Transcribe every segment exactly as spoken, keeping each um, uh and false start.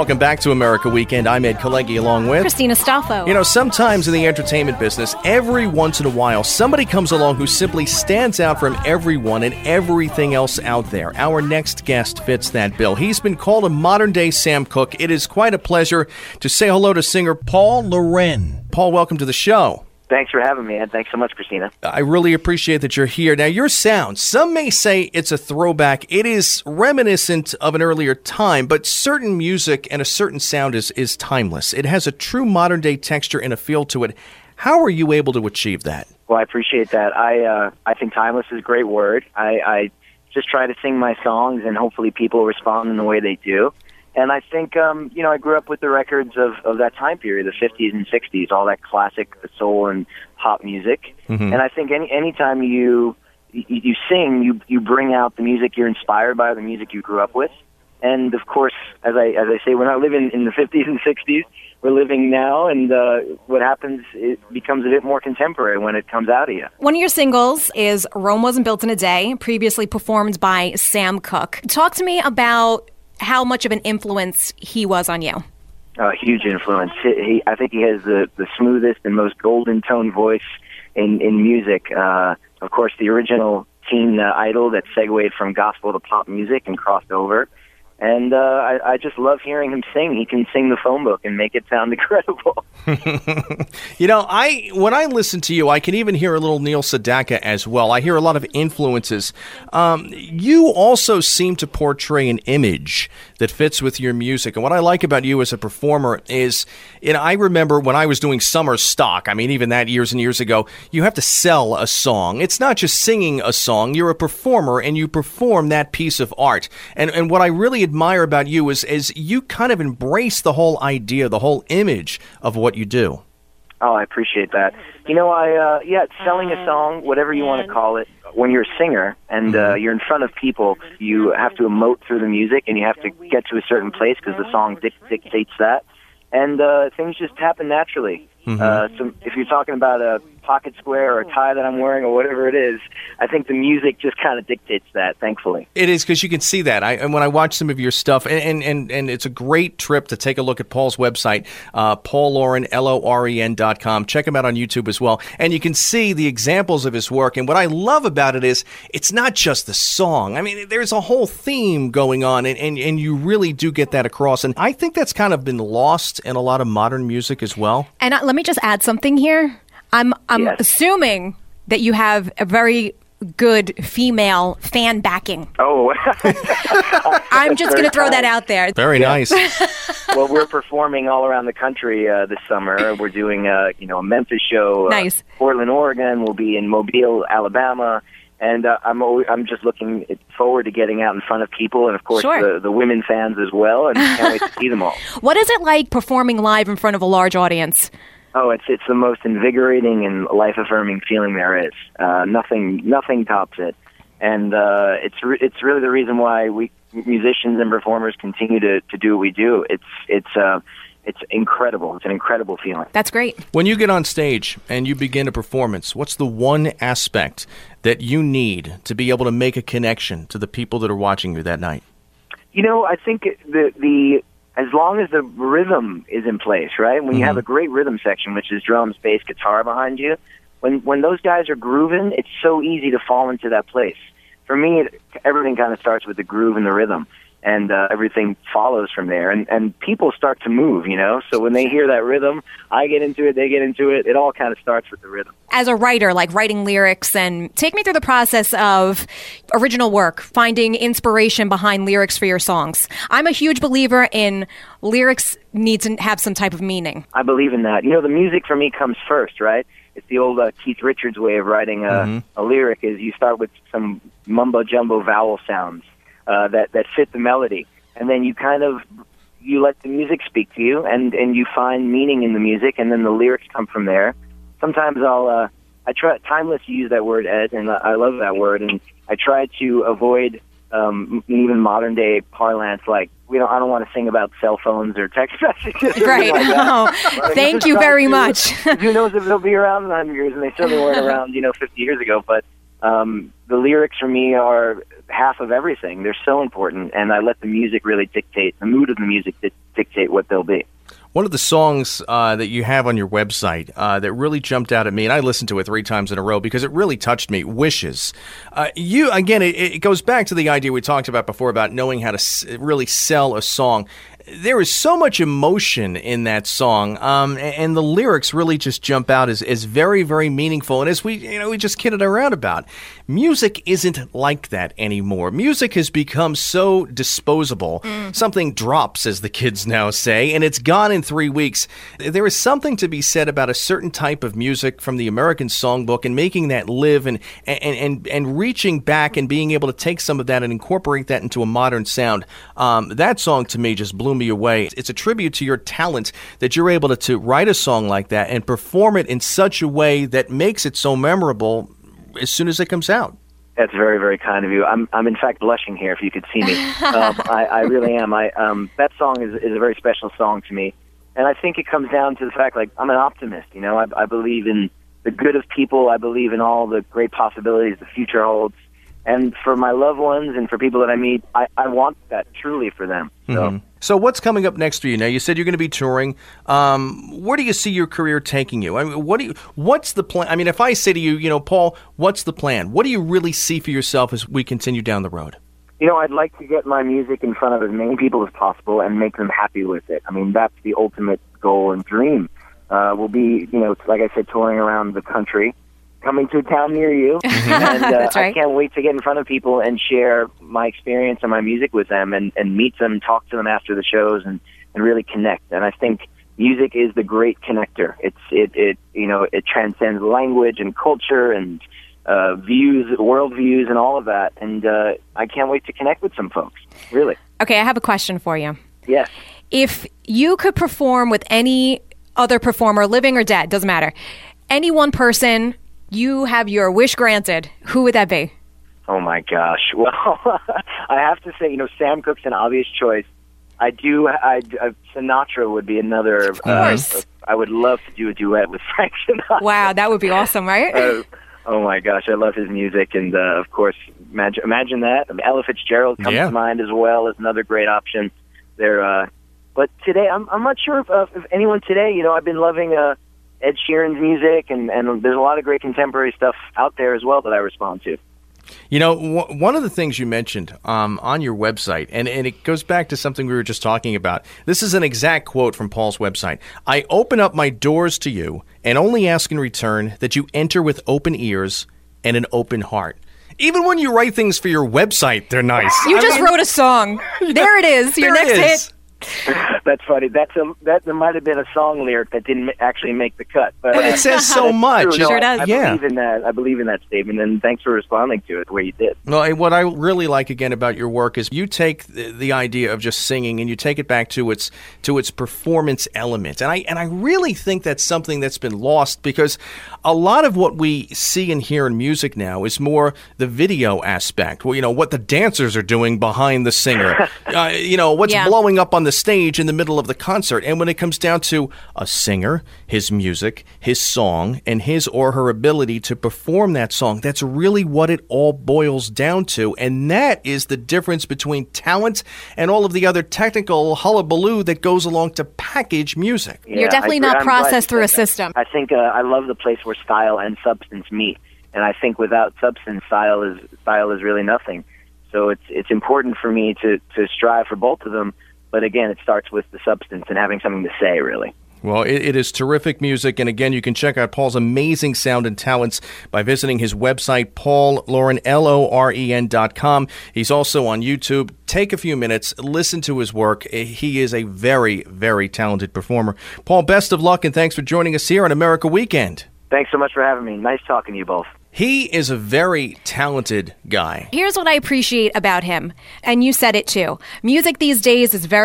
Welcome back to America Weekend. I'm Ed Kalegui along with Christina Staffo. You know, sometimes in the entertainment business, every once in a while, somebody comes along who simply stands out from everyone and everything else out there. Our next guest fits that bill. He's been called a modern-day Sam Cooke. It is quite a pleasure to say hello to singer Paul Loren. Paul, welcome to the show. Thanks for having me, Ed. Thanks so much, Christina. I really appreciate that you're here. Now, your sound, some may say it's a throwback. It is reminiscent of an earlier time, but certain music and a certain sound is, is timeless. It has a true modern-day texture and a feel to it. How are you able to achieve that? Well, I appreciate that. I uh, I think timeless is a great word. I, I just try to sing my songs, and hopefully people respond in the way they do. And I think, um, you know, I grew up with the records of, of that time period, the fifties and sixties, all that classic soul and pop music. Mm-hmm. And I think any anytime you, you you sing, you you bring out the music you're inspired by, the music you grew up with. And of course, as I as I say, we're not living in the fifties and sixties. We're living now, and uh, what happens, it becomes a bit more contemporary when it comes out of you. One of your singles is Rome Wasn't Built in a Day, previously performed by Sam Cooke. Talk to me about how much of an influence he was on you. A uh, huge influence. He, I think he has the, the smoothest and most golden tone voice in, in music. Uh, of course, the original teen uh, idol that segued from gospel to pop music and crossed over. And uh, I, I just love hearing him sing. He can sing the phone book and make it sound incredible. You know, I when I listen to you, I can even hear a little Neil Sedaka as well. I hear a lot of influences. Um, you also seem to portray an image that fits with your music. And what I like about you as a performer is, you know, I remember when I was doing summer stock, I mean, even that years and years ago, you have to sell a song. It's not just singing a song. You're a performer, and you perform that piece of art. And and what I really admire about you is, is you kind of embrace the whole idea, the whole image of what you do. Oh, I appreciate that. You know, I uh, yeah, selling a song, whatever you want to call it, when you're a singer and uh, you're in front of people, you have to emote through the music, and you have to get to a certain place because the song dic- dictates that. And uh, things just happen naturally. Mm-hmm. Uh, so if you're talking about a pocket square or a tie that I'm wearing or whatever it is, I think the music just kind of dictates that, thankfully. It is, because you can see that. I, and when I watch some of your stuff, and, and, and, and it's a great trip to take a look at Paul's website, uh, Paul Loren, L O R E N dot com. Check him out on YouTube as well. And you can see the examples of his work. And what I love about it is it's not just the song. I mean, there's a whole theme going on, and, and, and you really do get that across. And I think that's kind of been lost in a lot of modern music as well. And uh, let me just add something here. I'm I'm yes. assuming that you have a very good female fan backing. Oh. I'm just going to throw that out there. Very nice. Well, we're performing all around the country uh, this summer. We're doing uh, you know, a Memphis show. Nice. Uh, Portland, Oregon. We'll be in Mobile, Alabama. And uh, I'm always, I'm just looking forward to getting out in front of people, and of course sure. the, the women fans as well, and can't wait to see them all. What is it like performing live in front of a large audience? Oh, it's it's the most invigorating and life-affirming feeling there is. Uh, nothing nothing tops it, and uh, it's re- it's really the reason why we musicians and performers continue to, to do what we do. It's it's uh, it's incredible. It's an incredible feeling. That's great. When you get on stage and you begin a performance, what's the one aspect that you need to be able to make a connection to the people that are watching you that night? You know, I think the the as long as the rhythm is in place, right? When you mm-hmm. have a great rhythm section, which is drums, bass, guitar behind you, when when those guys are grooving, it's so easy to fall into that place. For me, it, everything kind of starts with the groove and the rhythm, and uh, everything follows from there. And, and people start to move, you know? So when they hear that rhythm, I get into it, they get into it. It all kind of starts with the rhythm. As a writer, like writing lyrics, and take me through the process of original work, finding inspiration behind lyrics for your songs. I'm a huge believer in lyrics need to have some type of meaning. I believe in that. You know, the music for me comes first, right? It's the old uh, Keith Richards way of writing a, mm-hmm. a lyric is you start with some mumbo-jumbo vowel sounds uh, that, that fit the melody. And then you kind of, you let the music speak to you, and, and you find meaning in the music, and then the lyrics come from there. Sometimes I'll, uh, I try, timeless, you use that word, Ed, and I love that word, and I try to avoid um, even modern day parlance, like, we don't, I don't want to sing about cell phones or text messages. Right. Like oh, thank you very to, much. Who knows if they'll be around in one hundred years, and they certainly weren't around, you know, fifty years ago. But um, the lyrics for me are half of everything. They're so important, and I let the music really dictate, the mood of the music di- dictate what they'll be. One of the songs uh, that you have on your website uh, that really jumped out at me, and I listened to it three times in a row because it really touched me, Wishes. Uh, you, again, it, it goes back to the idea we talked about before about knowing how to s- really sell a song. There is so much emotion in that song, um, and the lyrics really just jump out as, as very, very meaningful. And as we, you know, we just kidded around about, music isn't like that anymore. Music has become so disposable. Mm. Something drops, as the kids now say, and it's gone in three weeks. There is something to be said about a certain type of music from the American Songbook and making that live and and and, and reaching back and being able to take some of that and incorporate that into a modern sound. Um, that song to me just blew me away. It's a tribute to your talent that you're able to, to write a song like that and perform it in such a way that makes it so memorable as soon as it comes out. That's very, very kind of you. I'm, I'm in fact blushing here. If you could see me, um, I, I really am. I um, that song is, is a very special song to me, and I think it comes down to the fact, like, I'm an optimist. You know, I, I believe in the good of people. I believe in all the great possibilities the future holds. And for my loved ones and for people that I meet, I, I want that truly for them. So. Mm-hmm. So what's coming up next for you? Now, you said you're going to be touring. Um, where do you see your career taking you? I mean, what do you? What's the plan? I mean, if I say to you, you know, Paul, what's the plan? What do you really see for yourself as we continue down the road? You know, I'd like to get my music in front of as many people as possible and make them happy with it. I mean, that's the ultimate goal and dream. Uh, we'll be, you know, like I said, touring around the country, coming to a town near you. And uh, That's right. I can't wait to get in front of people and share my experience and my music with them and, and meet them, talk to them after the shows and, and really connect. And I think music is the great connector. It's, it, it, you know, it transcends language and culture and uh, views, world views and all of that. And uh, I can't wait to connect with some folks, really. Okay, I have a question for you. Yes. If you could perform with any other performer, living or dead, doesn't matter, any one person, you have your wish granted, who would that be? Oh, my gosh. Well, I have to say, you know, Sam Cooke's an obvious choice. I do, I, I, Sinatra would be another. Of course. Uh, I would love to do a duet with Frank Sinatra. Wow, that would be awesome, right? uh, oh, my gosh, I love his music. And, uh, of course, imagine, imagine that. Ella Fitzgerald comes yeah. to mind as well as another great option. They're, uh, but today, I'm, I'm not sure if, uh, if anyone today, you know, I've been loving uh, Ed Sheeran's music, and, and there's a lot of great contemporary stuff out there as well that I respond to. You know, w- one of the things you mentioned um, on your website, and, and it goes back to something we were just talking about. This is an exact quote from Paul's website. I open up my doors to you and only ask in return that you enter with open ears and an open heart. Even when you write things for your website, they're nice. You I just mean, who wrote a song. There it is, your there next it is. hit. That's funny. That's a that there might have been a song lyric that didn't actually make the cut, but, But uh, it says so much. true. No, Sure I, does. I Yeah. believe in that. I believe in that statement, and thanks for responding to it the way you did. Well, what I really like again about your work is you take the, the idea of just singing and you take it back to its to its performance element, and I and I really think that's something that's been lost because a lot of what we see and hear in music now is more the video aspect. Well, you know what the dancers are doing behind the singer, uh, you know what's Yeah. blowing up on the stage in the middle of the concert, and when it comes down to a singer, his music, his song, and his or her ability to perform that song, that's really what it all boils down to. And that is the difference between talent and all of the other technical hullabaloo that goes along to package music. Yeah, You're definitely I, not I'm glad processed you through a said that. system. I think uh, I love the place where style and substance meet, and I think without substance, style is style is really nothing. So it's it's important for me to to strive for both of them. But again, it starts with the substance and having something to say, really. Well, it, it is terrific music. And again, you can check out Paul's amazing sound and talents by visiting his website, Paul Loren, L O R E N dot com. He's also on YouTube. Take a few minutes, listen to his work. He is a very, very talented performer. Paul, best of luck, and thanks for joining us here on America Weekend. Thanks so much for having me. Nice talking to you both. He is a very talented guy. Here's what I appreciate about him, and you said it too. Music these days is very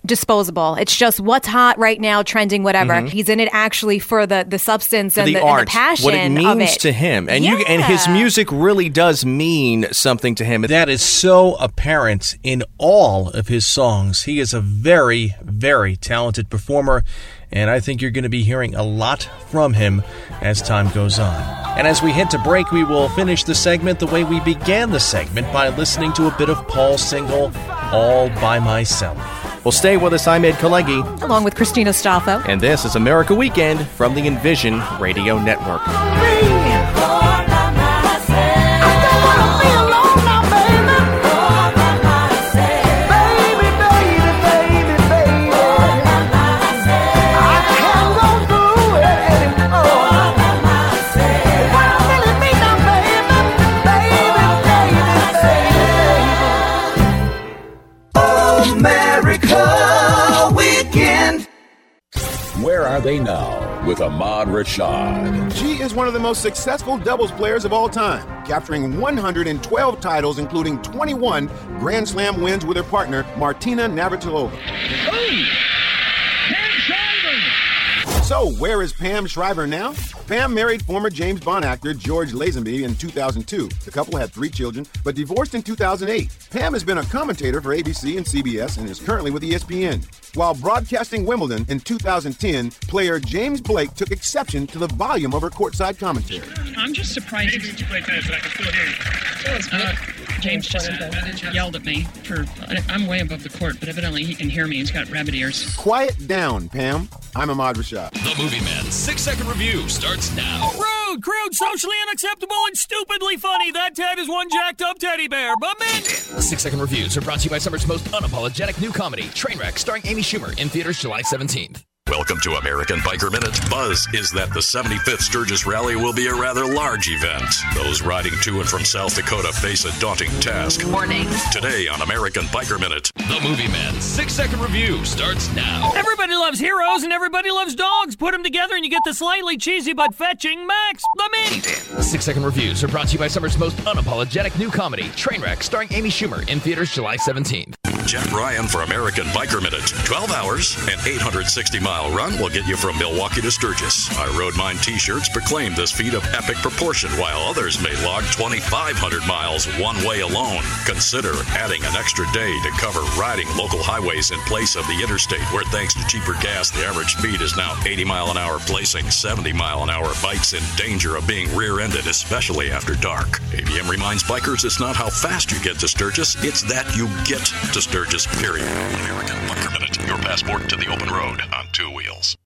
disposable. It's just what's hot right now, trending, whatever. Mm-hmm. He's in it actually for the, the substance and the, the, art, and the passion what it means of it. to him. And yeah. you and his music really does mean something to him. That is so apparent in all of his songs. He is a very, very talented performer, and I think you're going to be hearing a lot from him as time goes on. And as we head to break, we will finish the segment the way we began the segment, by listening to a bit of Paul's single, All By Myself. Well, stay with us. I'm Ed Kalegi. Along with Christina Staffo. And this is America Weekend from the Envision Radio Network. Where are they now with Ahmad Rashad? She is one of the most successful doubles players of all time, capturing one hundred twelve titles, including twenty-one Grand Slam wins with her partner, Martina Navratilova. Hey! Pam Shriver! So, where is Pam Shriver now? Pam married former James Bond actor George Lazenby in two thousand two. The couple had three children, but divorced in two thousand eight. Pam has been a commentator for A B C and C B S and is currently with E S P N. While broadcasting Wimbledon in two thousand ten, player James Blake took exception to the volume of her courtside commentary. I'm just surprised. Maybe you play tennis and I can still hear you. Uh, James just yelled at me for. I'm way above the court, but evidently he can hear me. He's got rabbit ears. Quiet down, Pam. I'm Ahmad Rashad. The Movie Man six-second review starts now. Rude, crude, socially unacceptable, and stupidly funny. That Ted is one jacked-up teddy bear. But man, Six-second reviews are brought to you by summer's most unapologetic new comedy, Trainwreck, starring Amy Schumer, in theaters July seventeenth. Welcome to American Biker Minute. Buzz is that the seventy-fifth Sturgis Rally will be a rather large event. Those riding to and from South Dakota face a daunting task. Warning. Today on American Biker Minute. The Movie Man six-second review starts now. Everybody loves heroes and everybody loves dogs. Put them together and you get the slightly cheesy but fetching Max the Mini. Six-second reviews are brought to you by summer's most unapologetic new comedy, Trainwreck, starring Amy Schumer, in theaters July seventeenth. Jack Ryan for American Biker Minute. twelve hours, an eight hundred sixty mile run will get you from Milwaukee to Sturgis. I Rode Mine t-shirts proclaim this feat of epic proportion, while others may log twenty-five hundred miles one way alone. Consider adding an extra day to cover riding local highways in place of the interstate, where thanks to cheaper gas, the average speed is now eighty mile an hour, placing seventy mile an hour bikes in danger of being rear-ended, especially after dark. A B M reminds bikers it's not how fast you get to Sturgis, it's that you get to Sturgis, period. American Biker Minute, your passport to the open road on two wheels.